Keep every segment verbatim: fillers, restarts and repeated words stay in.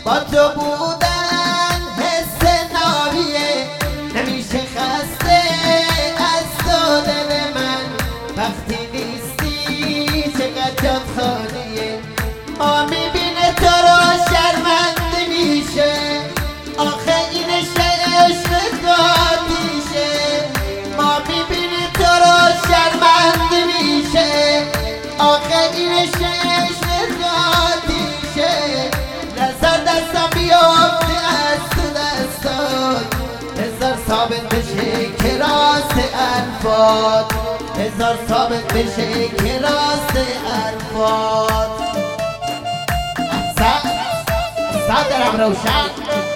با تو بودن حس ناریه، نمیشه خسته از تو دل من. وقتی نیستی چقدر جات خالیه، ما میبینه تو رو شرمنده میشه. آخه این عشق ذاتیشه، ما میبینه تو رو شرمنده میشه. آخه این عشق ذاتیشه. نظر دستم بیافته از تو دستات، هزار ثابت بشه که راست الفات، هزار ثابت بشه که راست الفات. سر سر درم روشن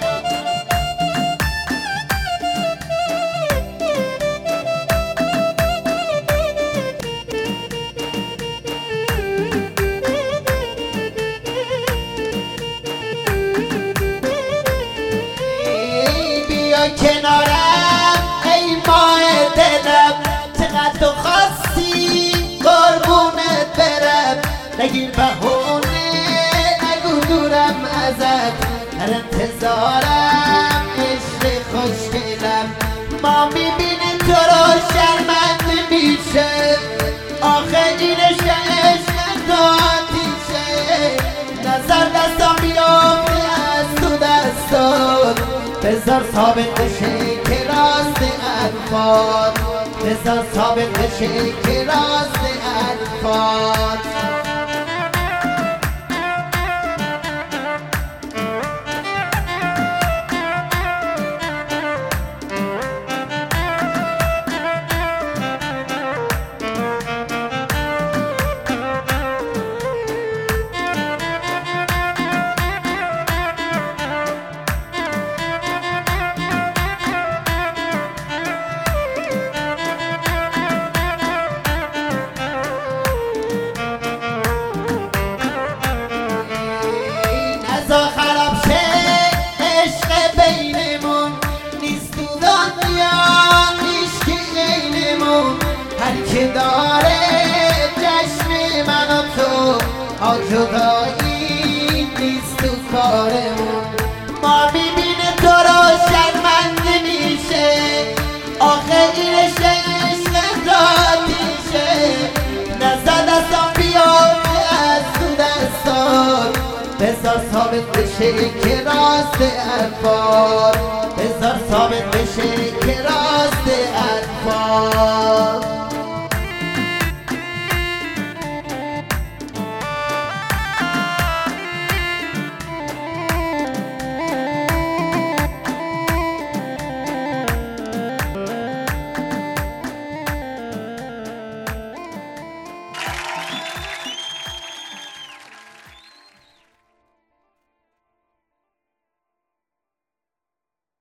کنارم ای ماه دلم، چقدر تو خواستی قربونت برم. نگیر بهونه نگو دورم ازت، در انتظارم عشق خوشگلم. ما میبینیم تو رو شرمنده میشه. آخه این عشق ذاتیشه. نظر دستم بیافته از تو دستات، بذار ثابت بشه که راست الفات، بذار ثابت بشه که راست الفات. خراب شه عشق بینمون، نیست تو دنیا عشق غیرمون. هر که داره جشن من و تو، ها جدایی نیست تو کارمون. ما میبینه تو رو شرمنده میشه. آخه این عشق ذاتیشه. نزد دستم بیافته از تو دستات، بذار ثابت بشه که راست الفات، بذار ثابت بشه که راست الفات.